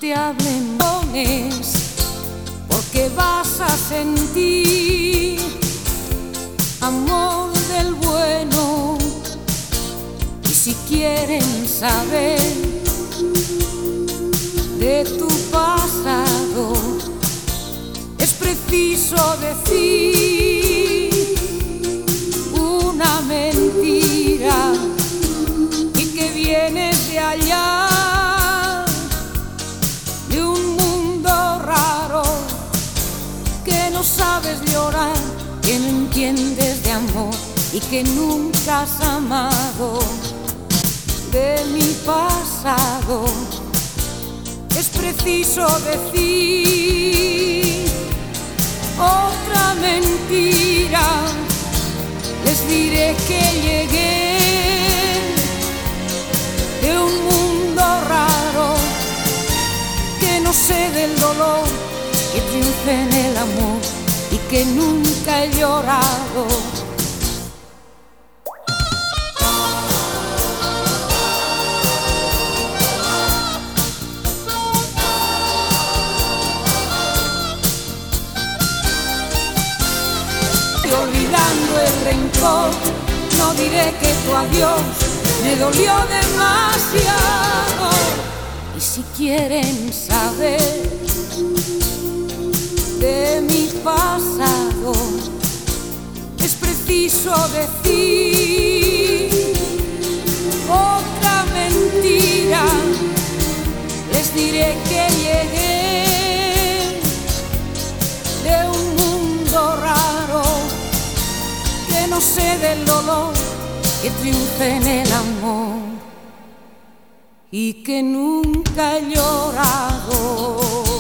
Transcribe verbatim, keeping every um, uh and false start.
te hablen dones, porque vas a sentir amor del bueno. Y si quieren saber de tu pasado, es preciso decir una mentira y que vienes de allá, de un mundo raro, que no sabes llorar, que no entiendes de amor y que nunca has amado. De mi pasado es preciso decir otra mentira. Les diré que llegué de un mundo raro, que no sé del dolor, que triunfe en el amor y que nunca he llorado. Olvidando el rencor, no diré que tu adiós me dolió demasiado. Y si quieren saber de mi pasado, es preciso decir otra mentira. Les diré que llegué de un mundo raro, que no sé del dolor, que triunfe en el amor y que nunca he llorado.